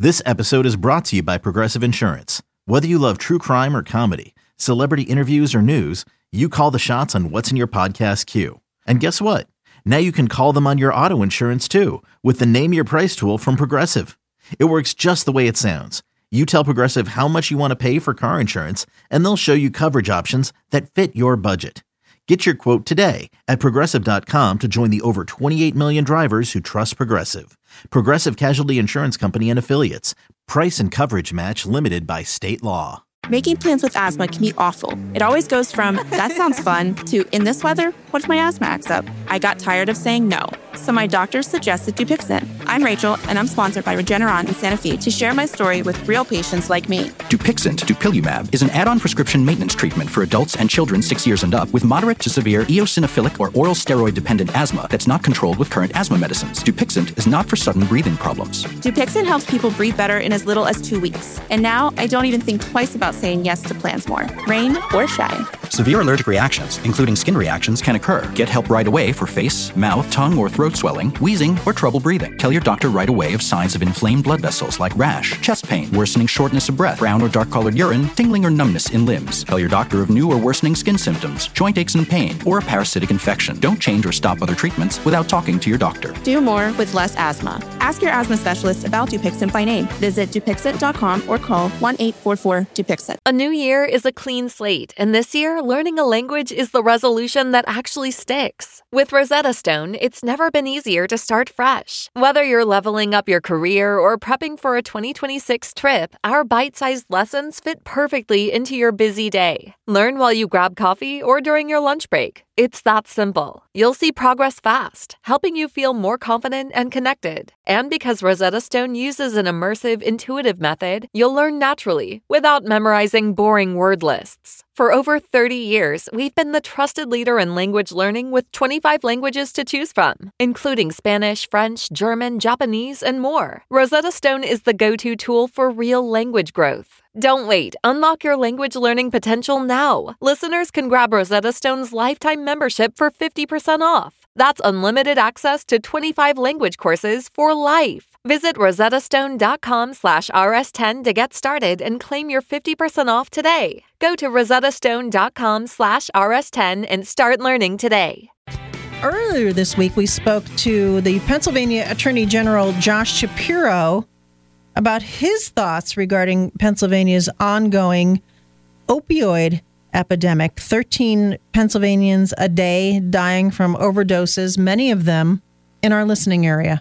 This episode is brought to you by Progressive Insurance. Whether you love true crime or comedy, celebrity interviews or news, you call the shots on what's in your podcast queue. And guess what? Now you can call them on your auto insurance too with the Name Your Price tool from Progressive. It works just the way it sounds. You tell Progressive how much you want to pay for car insurance, and they'll show you coverage options that fit your budget. Get your quote today at Progressive.com to join the over 28 million drivers who trust Progressive. Progressive Casualty Insurance Company and Affiliates. Price and coverage match limited by state law. Making plans with asthma can be awful. It always goes from, that sounds fun, to, in this weather, what if my asthma acts up? I got tired of saying no, so my doctor suggested Dupixent. I'm Rachel, and I'm sponsored by Regeneron in Santa Fe to share my story with real patients like me. Dupixent, dupilumab, is an add-on prescription maintenance treatment for adults and children 6 years and up with moderate to severe eosinophilic or oral steroid-dependent asthma that's not controlled with current asthma medicines. Dupixent is not for sudden breathing problems. Dupixent helps people breathe better in as little as 2 weeks. And now I don't even think twice about saying yes to plans more, rain or shine. Severe allergic reactions, including skin reactions, can occur. Get help right away for face, mouth, tongue, or throat swelling, wheezing, or trouble breathing. Tell your doctor right away of signs of inflamed blood vessels like rash, chest pain, worsening shortness of breath, brown or dark-colored urine, tingling or numbness in limbs. Tell your doctor of new or worsening skin symptoms, joint aches and pain, or a parasitic infection. Don't change or stop other treatments without talking to your doctor. Do more with less asthma. Ask your asthma specialist about Dupixent by name. Visit Dupixent.com or call 1-844-DUPIXENT. A new year is a clean slate, and this year, learning a language is the resolution that actually sticks. With Rosetta Stone, it's never been easier to start fresh. Whether you're leveling up your career or prepping for a 2026 trip, our bite-sized lessons fit perfectly into your busy day. Learn while you grab coffee or during your lunch break. It's that simple. You'll see progress fast, helping you feel more confident and connected. And because Rosetta Stone uses an immersive, intuitive method, you'll learn naturally without memorizing boring word lists. For over 30 years, we've been the trusted leader in language learning with 25 languages to choose from, including Spanish, French, German, Japanese, and more. Rosetta Stone is the go-to tool for real language growth. Don't wait. Unlock your language learning potential now. Listeners can grab Rosetta Stone's lifetime membership for 50% off. That's unlimited access to 25 language courses for life. Visit rosettastone.com/rs10 to get started and claim your 50% off today. Go to rosettastone.com/rs10 and start learning today. Earlier this week, we spoke to the Pennsylvania Attorney General Josh Shapiro about his thoughts regarding Pennsylvania's ongoing opioid epidemic. 13 Pennsylvanians a day dying from overdoses, many of them in our listening area.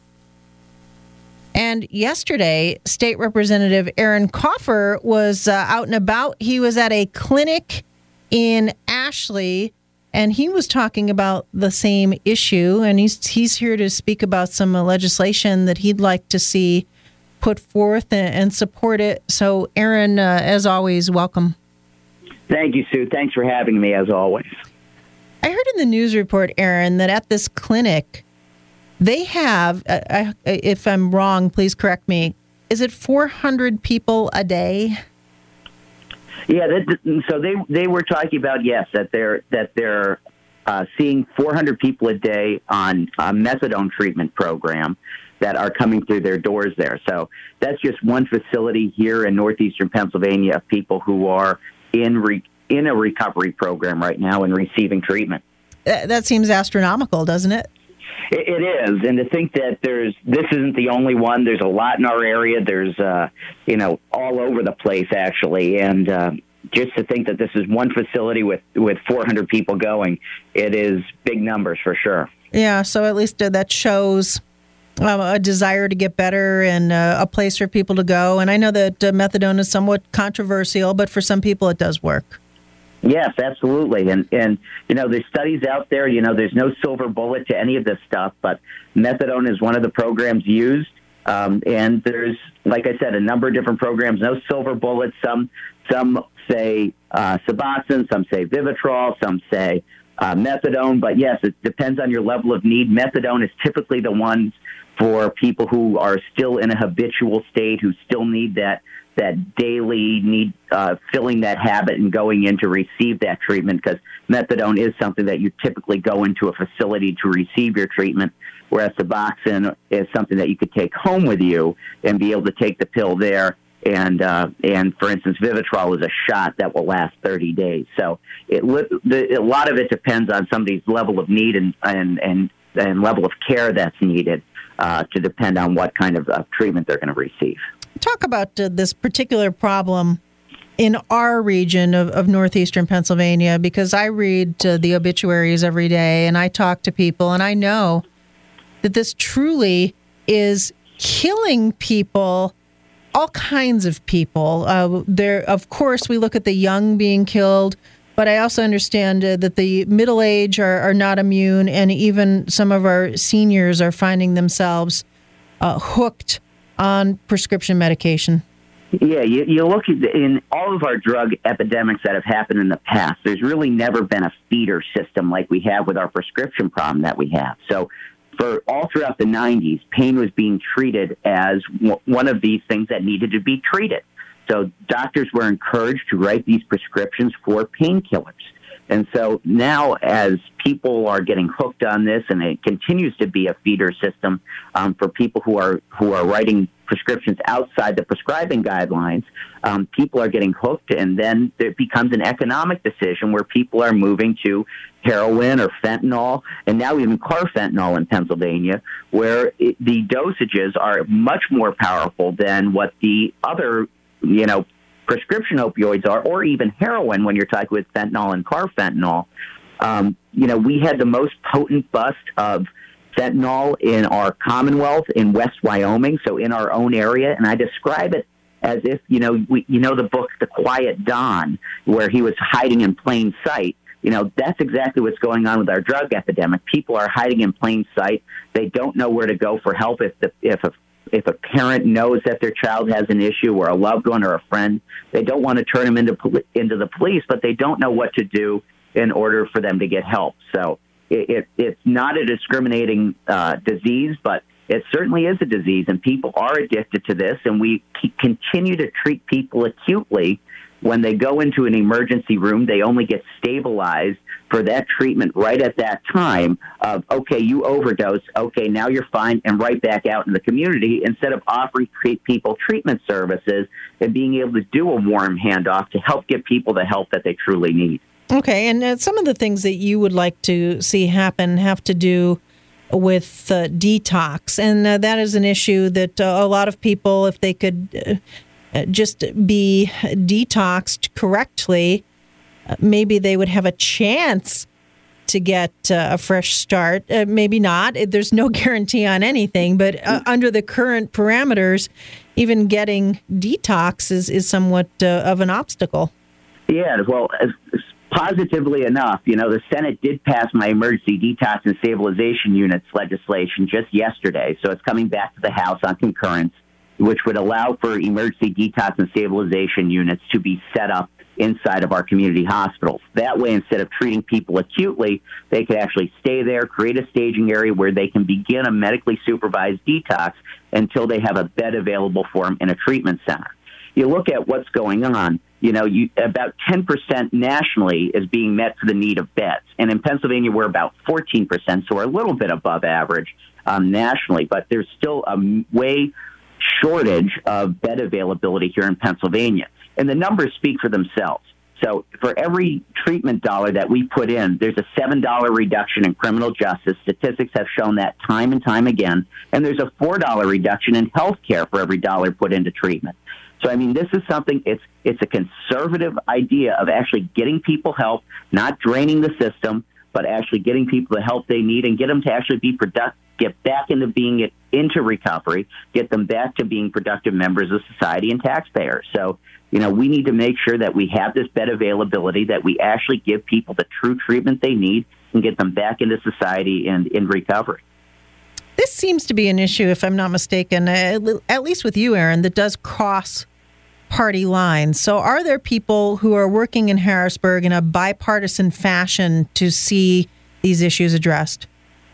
And yesterday, State Representative Aaron Coffer was out and about. He was at a clinic in Ashley, and he was talking about the same issue. And he's here to speak about some legislation that he'd like to see put forth and support it. So, Aaron, as always, welcome. Thank you, Sue. Thanks for having me, as always. I heard in the news report, Aaron, that at this clinic, they have, if I'm wrong, please correct me, is it 400 people a day? Yeah, so they were talking about, yes, that they're seeing 400 people a day on a methadone treatment program that are coming through their doors there. So that's just one facility here in northeastern Pennsylvania of people who are in a recovery program right now and receiving treatment. That seems astronomical, doesn't it? It is, and to think that this isn't the only one. There's a lot in our area. There's all over the place actually, and just to think that this is one facility with 400 people going, it is big numbers for sure. Yeah, so at least that shows a desire to get better and a place for people to go. And I know that methadone is somewhat controversial, but for some people it does work. Yes, absolutely. And there's studies out there, there's no silver bullet to any of this stuff, but methadone is one of the programs used. And there's, like I said, a number of different programs, no silver bullets. Some say Suboxone, some say Vivitrol, some say methadone. But yes, it depends on your level of need. Methadone is typically the ones for people who are still in a habitual state, who still need that daily need, filling that habit and going in to receive that treatment, because methadone is something that you typically go into a facility to receive your treatment. whereas Suboxone is something that you could take home with you and be able to take the pill there. And for instance, Vivitrol is a shot that will last 30 days. So a lot of it depends on somebody's level of need and level of care that's needed to depend on what kind of treatment they're going to receive. Talk about this particular problem in our region of northeastern Pennsylvania, because I read the obituaries every day and I talk to people, and I know that this truly is killing people, all kinds of people. There, of course, we look at the young being killed, but I also understand that the middle age are not immune, and even some of our seniors are finding themselves hooked on prescription medication. Yeah, you look at in all of our drug epidemics that have happened in the past, there's really never been a feeder system like we have with our prescription problem that we have. So for all throughout the 90s, pain was being treated as one of these things that needed to be treated. So doctors were encouraged to write these prescriptions for painkillers. And so now, as people are getting hooked on this, and it continues to be a feeder system for people who are writing prescriptions outside the prescribing guidelines, people are getting hooked, and then it becomes an economic decision where people are moving to heroin or fentanyl, and now even carfentanil in Pennsylvania, where the dosages are much more powerful than what the other, prescription opioids are, or even heroin when you're talking with fentanyl and carfentanil. We had the most potent bust of fentanyl in our Commonwealth in West Wyoming, so in our own area, and I describe it as if, the book The Quiet Dawn, where he was hiding in plain sight. That's exactly what's going on with our drug epidemic. People are hiding in plain sight. They don't know where to go for help if a parent knows that their child has an issue, or a loved one or a friend. They don't want to turn them into the police, but they don't know what to do in order for them to get help. So it's not a discriminating disease, but it certainly is a disease, and people are addicted to this, and we continue to treat people acutely. When they go into an emergency room, they only get stabilized for that treatment right at that time of, okay, you overdose, okay, now you're fine, and right back out in the community, instead of offering people treatment services and being able to do a warm handoff to help get people the help that they truly need. Okay, and some of the things that you would like to see happen have to do with detox, and that is an issue that a lot of people, if they could just be detoxed correctly, maybe they would have a chance to get a fresh start. Maybe not. There's no guarantee on anything, but under the current parameters, even getting detox is somewhat of an obstacle. Yeah, well, positively enough, the Senate did pass my emergency detox and stabilization units legislation just yesterday, so it's coming back to the House on concurrence, which would allow for emergency detox and stabilization units to be set up inside of our community hospitals. That way, instead of treating people acutely, they could actually stay there, create a staging area where they can begin a medically supervised detox until they have a bed available for them in a treatment center. You look at what's going on, about 10% nationally is being met for the need of beds. And in Pennsylvania, we're about 14%, so we're a little bit above average nationally, but there's still a way shortage of bed availability here in Pennsylvania. And the numbers speak for themselves. So for every treatment dollar that we put in, there's a $7 reduction in criminal justice. Statistics have shown that time and time again. And there's a $4 reduction in health care for every dollar put into treatment. So, this is something, it's a conservative idea of actually getting people help, not draining the system, but actually getting people the help they need and get them to actually be productive, get back into recovery, get them back to being productive members of society and taxpayers. So, we need to make sure that we have this bed availability, that we actually give people the true treatment they need and get them back into society and in recovery. This seems to be an issue, if I'm not mistaken, at least with you, Aaron, that does cross party lines. So are there people who are working in Harrisburg in a bipartisan fashion to see these issues addressed?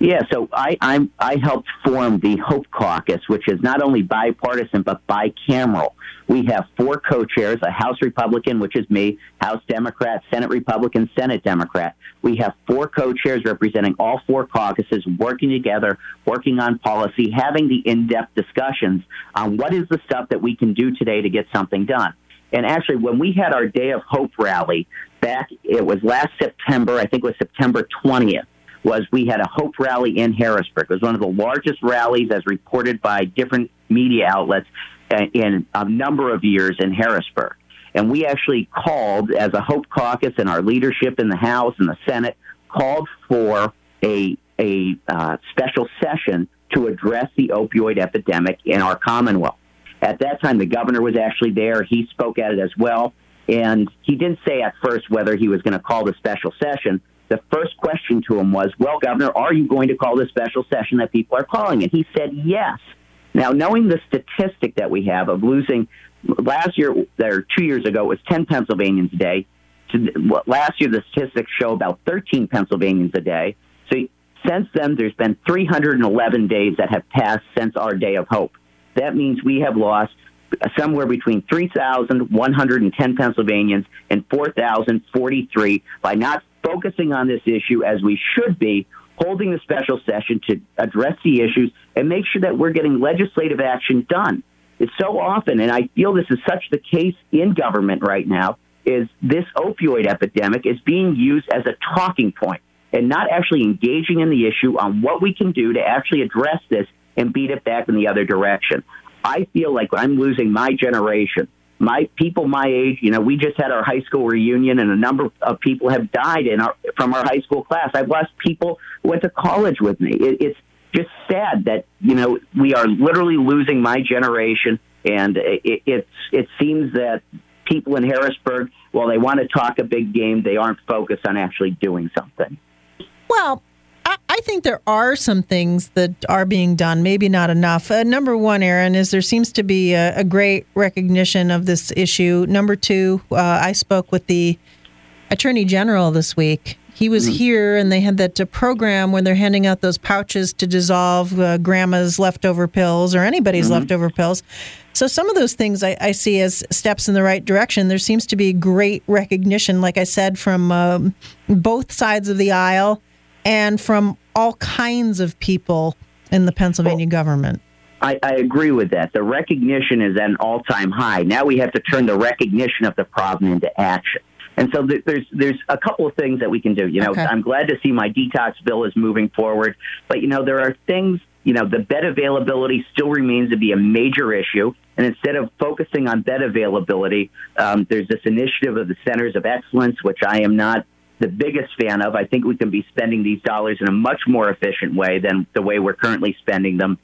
Yeah, so I helped form the Hope Caucus, which is not only bipartisan but bicameral. We have 4 co-chairs, a House Republican, which is me, House Democrat, Senate Republican, Senate Democrat. We have 4 co-chairs representing all 4 caucuses, working together, working on policy, having the in-depth discussions on what is the stuff that we can do today to get something done. And actually, when we had our Day of Hope rally back, it was last September, I think it was September 20th, we had a Hope rally in Harrisburg. It was one of the largest rallies as reported by different media outlets in a number of years in Harrisburg. And we actually called, as a Hope Caucus and our leadership in the House and the Senate, called for a special session to address the opioid epidemic in our Commonwealth. At that time, the governor was actually there. He spoke at it as well. And he didn't say at first whether he was going to call the special session. The first question to him was, well, Governor, are you going to call this special session that people are calling? And he said yes. Now, knowing the statistic that we have of losing, last year, or 2 years ago, it was 10 Pennsylvanians a day. Last year, the statistics show about 13 Pennsylvanians a day. So since then, there's been 311 days that have passed since our Day of Hope. That means we have lost somewhere between 3,110 Pennsylvanians and 4,043 by not focusing on this issue as we should be, holding the special session to address the issues and make sure that we're getting legislative action done. It's so often, and I feel this is such the case in government right now, is this opioid epidemic is being used as a talking point and not actually engaging in the issue on what we can do to actually address this and beat it back in the other direction. I feel like I'm losing my generation. My people my age, we just had our high school reunion, and a number of people have died from our high school class. I've lost people who went to college with me. It's just sad that, we are literally losing my generation, and it seems that people in Harrisburg, while they want to talk a big game, they aren't focused on actually doing something. Well, I think there are some things that are being done, maybe not enough. Number one, Aaron, is there seems to be a great recognition of this issue. Number two, I spoke with the Attorney General this week. He was here, and they had that program where they're handing out those pouches to dissolve grandma's leftover pills or anybody's leftover pills. So some of those things I see as steps in the right direction. There seems to be great recognition, like I said, from both sides of the aisle and from all kinds of people in the Pennsylvania government. I agree with that. The recognition is at an all-time high. Now we have to turn the recognition of the problem into action. And so there's a couple of things that we can do. Okay. I'm glad to see my detox bill is moving forward. But, there are things, the bed availability still remains to be a major issue. And instead of focusing on bed availability, there's this initiative of the Centers of Excellence, which I am not the biggest fan of. I think we can be spending these dollars in a much more efficient way than the way we're currently spending them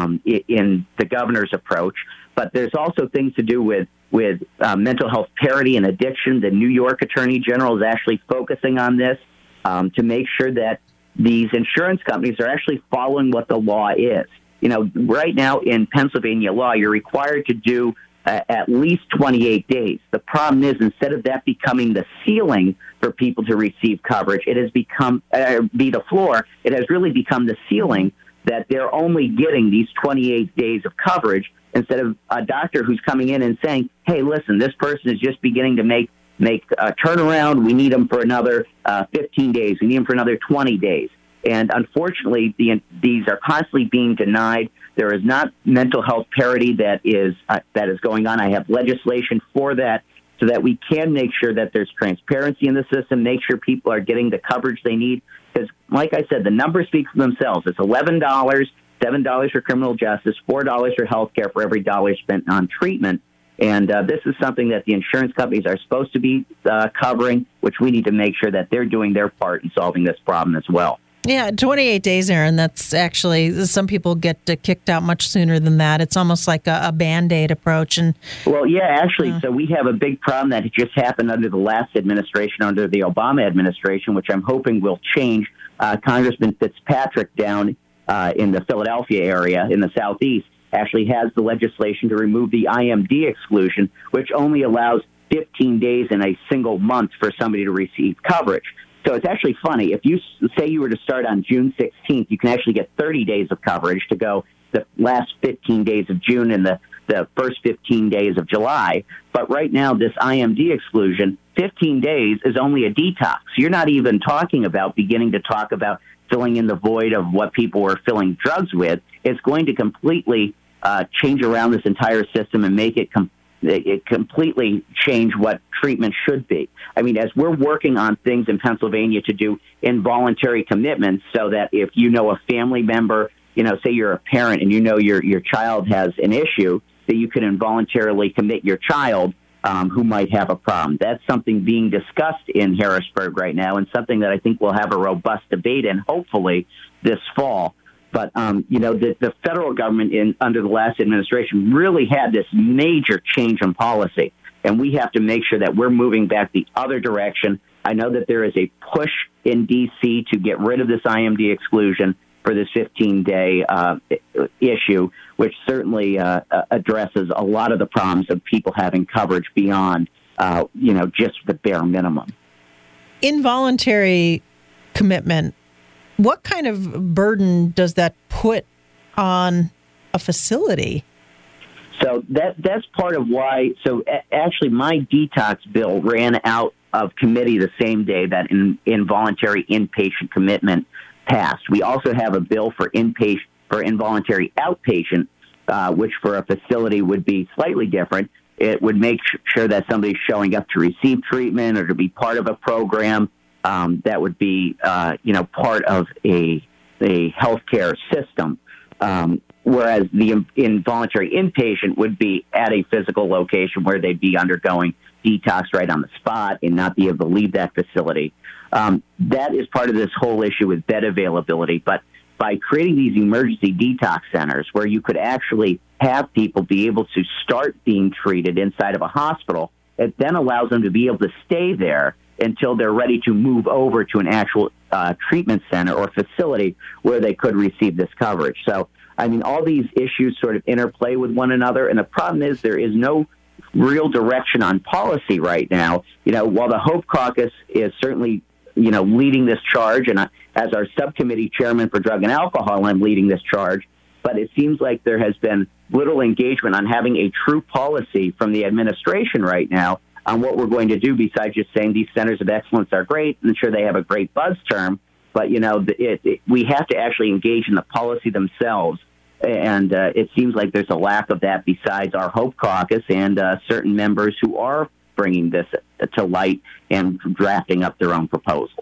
in the governor's approach. But there's also things to do with mental health parity and addiction. The New York Attorney General is actually focusing on this to make sure that these insurance companies are actually following what the law is. Right now in Pennsylvania law, you're required to do at least 28 days. The problem is, instead of that becoming the ceiling for people to receive coverage, it has become be the floor. It has really become the ceiling that they're only getting these 28 days of coverage instead of a doctor who's coming in and saying, hey, listen, this person is just beginning to make a turnaround. We need them for another 15 days. We need them for another 20 days. And unfortunately, these are constantly being denied. There is not mental health parity that is going on. I have legislation for that so that we can make sure that there's transparency in the system, make sure people are getting the coverage they need. Because, like I said, the numbers speak for themselves. It's $11, $7 for criminal justice, $4 for health care for every dollar spent on treatment. And this is something that the insurance companies are supposed to be covering, which we need to make sure that they're doing their part in solving this problem as well. Yeah, 28 days, Aaron. That's actually, some people get kicked out much sooner than that. It's almost like a Band-Aid approach. Well, yeah, actually, so we have a big problem that just happened under the last administration, under the Obama administration, which I'm hoping will change. Congressman Fitzpatrick down in the Philadelphia area in the Southeast actually has the legislation to remove the IMD exclusion, which only allows 15 days in a single month for somebody to receive coverage. So it's actually funny. If you say you were to start on June 16th, you can actually get 30 days of coverage to go the last 15 days of June and the first 15 days of July. But right now, this IMD exclusion, 15 days is only a detox. You're not even talking about beginning to talk about filling in the void of what people were filling drugs with. It's going to completely change around this entire system and make it completely change what treatment should be. I mean, as we're working on things in Pennsylvania to do involuntary commitments so that if you know a family member, say you're a parent and you know your child has an issue, that you can involuntarily commit your child who might have a problem. That's something being discussed in Harrisburg right now and something that I think we'll have a robust debate in, hopefully, this fall. But, the federal government under the last administration really had this major change in policy, and we have to make sure that we're moving back the other direction. I know that there is a push in D.C. to get rid of this IMD exclusion for this 15-day issue, which certainly addresses a lot of the problems of people having coverage beyond, just the bare minimum. Involuntary commitment, what kind of burden does that put on a facility? So that's part of why. So actually, my detox bill ran out of committee the same day that involuntary inpatient commitment passed. We also have a bill for involuntary outpatient, which for a facility would be slightly different. It would make sure that somebody's showing up to receive treatment or to be part of a program that would be, part of a healthcare system. Whereas the involuntary inpatient would be at a physical location where they'd be undergoing detox right on the spot and not be able to leave that facility. That is part of this whole issue with bed availability. But by creating these emergency detox centers where you could actually have people be able to start being treated inside of a hospital, it then allows them to be able to stay there until they're ready to move over to an actual treatment center or facility where they could receive this coverage. So, I mean, all these issues sort of interplay with one another, and the problem is there is no real direction on policy right now. While the Hope Caucus is certainly, leading this charge, and as our subcommittee chairman for drug and alcohol, I'm leading this charge, but it seems like there has been little engagement on having a true policy from the administration right now on what we're going to do besides just saying these centers of excellence are great and sure they have a great buzz term. But, we have to actually engage in the policy themselves. And it seems like there's a lack of that besides our Hope Caucus and certain members who are bringing this to light and drafting up their own proposals.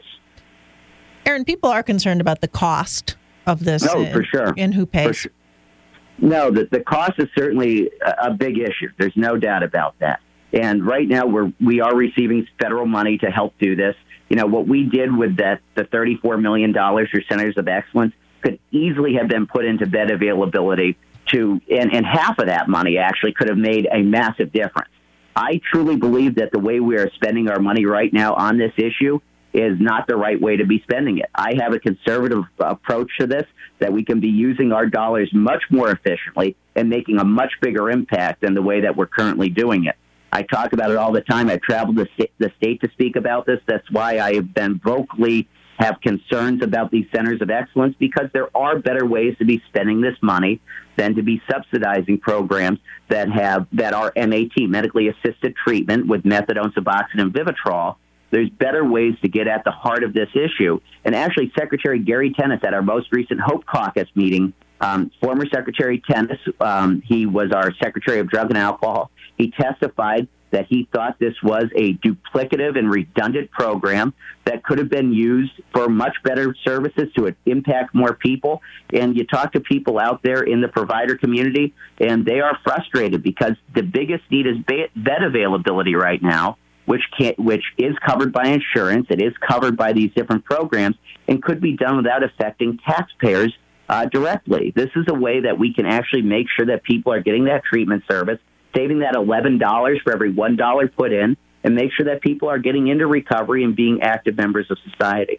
Aaron, people are concerned about the cost of this. No, for sure. And who pays. For sure. No, the cost is certainly a big issue. There's no doubt about that. And right now we are receiving federal money to help do this. What we did with the $34 million for Centers of Excellence could easily have been put into bed availability and half of that money actually could have made a massive difference. I truly believe that the way we are spending our money right now on this issue is not the right way to be spending it. I have a conservative approach to this, that we can be using our dollars much more efficiently and making a much bigger impact than the way that we're currently doing it. I talk about it all the time. I've traveled the state to speak about this. That's why I have been vocally have concerns about these centers of excellence, because there are better ways to be spending this money than to be subsidizing programs that are MAT, medically assisted treatment with methadone, Suboxone, and Vivitrol. There's better ways to get at the heart of this issue. And actually, Secretary Gary Tennis at our most recent Hope Caucus meeting, former Secretary Tennis, he was our Secretary of Drug and Alcohol. He testified that he thought this was a duplicative and redundant program that could have been used for much better services to impact more people. And you talk to people out there in the provider community, and they are frustrated because the biggest need is bed availability right now, which is covered by insurance. It is covered by these different programs and could be done without affecting taxpayers directly. This is a way that we can actually make sure that people are getting that treatment service, saving that $11 for every $1 put in, and make sure that people are getting into recovery and being active members of society.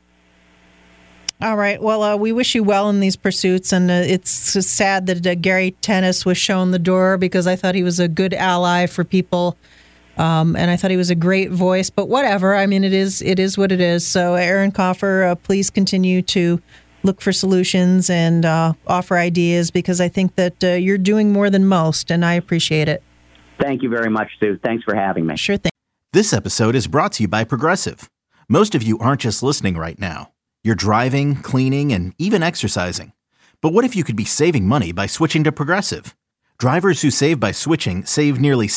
All right. Well, we wish you well in these pursuits, and it's sad that Gary Tennis was shown the door, because I thought he was a good ally for people And I thought he was a great voice, but whatever. I mean, it is what it is. So Aaron Koffer, please continue to look for solutions and offer ideas, because I think that you're doing more than most, and I appreciate it. Thank you very much, Sue. Thanks for having me. Sure thing. This episode is brought to you by Progressive. Most of you aren't just listening right now. You're driving, cleaning, and even exercising. But what if you could be saving money by switching to Progressive? Drivers who save by switching save nearly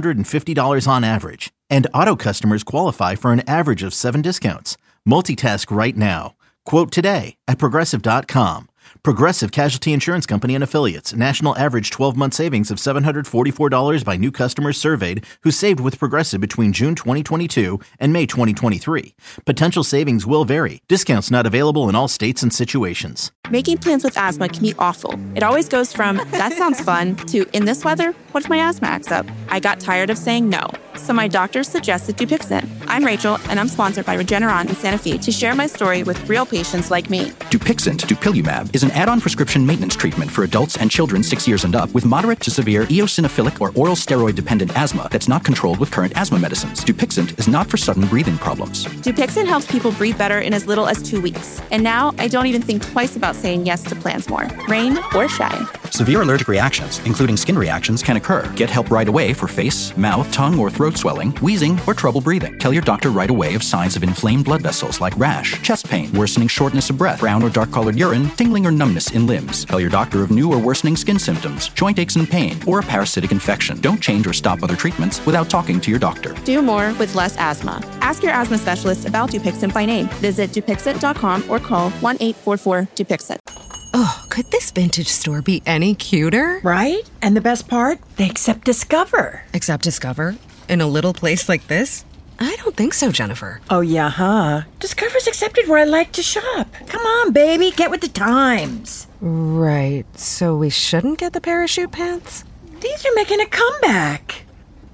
$750 on average. And auto customers qualify for an average of 7 discounts. Multitask right now. Quote today at Progressive.com. Progressive Casualty Insurance Company and Affiliates. National average 12-month savings of $744 by new customers surveyed who saved with Progressive between June 2022 and May 2023. Potential savings will vary. Discounts not available in all states and situations. Making plans with asthma can be awful. It always goes from, that sounds fun, to, in this weather, what if my asthma acts up? I got tired of saying no, so my doctor suggested Dupixent. I'm Rachel, and I'm sponsored by Regeneron in Santa Fe to share my story with real patients like me. Dupixent, dupilumab, is an add-on prescription maintenance treatment for adults and children 6 years and up with moderate to severe eosinophilic or oral steroid-dependent asthma that's not controlled with current asthma medicines. Dupixent is not for sudden breathing problems. Dupixent helps people breathe better in as little as 2 weeks. And now I don't even think twice about saying yes to plans more, rain or shine. Severe allergic reactions, including skin reactions, can occur. Get help right away for face, mouth, tongue, or throat swelling, wheezing, or trouble breathing. Tell your doctor right away of signs of inflamed blood vessels like rash, chest pain, worsening shortness of breath, brown or dark-colored urine, tingling or numbness in limbs. Tell your doctor of new or worsening skin symptoms, joint aches and pain, or a parasitic infection. Don't change or stop other treatments without talking to your doctor. Do more with less asthma. Ask your asthma specialist about Dupixent by name. Visit Dupixent.com or call 1-844-DUPIXENT. Oh, could this vintage store be any cuter? Right? And the best part? They accept Discover. Accept Discover? In a little place like this? I don't think so, Jennifer. Oh, yeah, huh? Discover's accepted where I like to shop. Come on, baby, get with the times. Right, so we shouldn't get the parachute pants? These are making a comeback.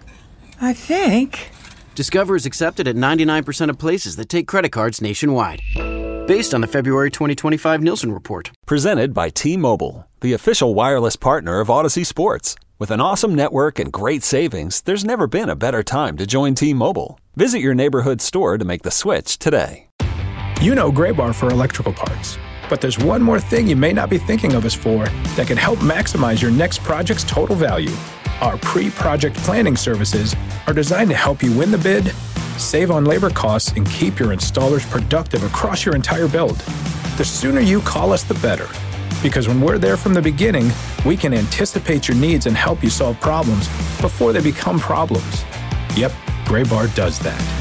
I think. Discover is accepted at 99% of places that take credit cards nationwide. Based on the February 2025 Nielsen report. Presented by T-Mobile, the official wireless partner of Odyssey Sports. With an awesome network and great savings, there's never been a better time to join T-Mobile. Visit your neighborhood store to make the switch today. You know Graybar for electrical parts, but there's one more thing you may not be thinking of us for that can help maximize your next project's total value. Our pre-project planning services are designed to help you win the bid, save on labor costs, and keep your installers productive across your entire build. The sooner you call us, the better. Because when we're there from the beginning, we can anticipate your needs and help you solve problems before they become problems. Yep, Graybar does that.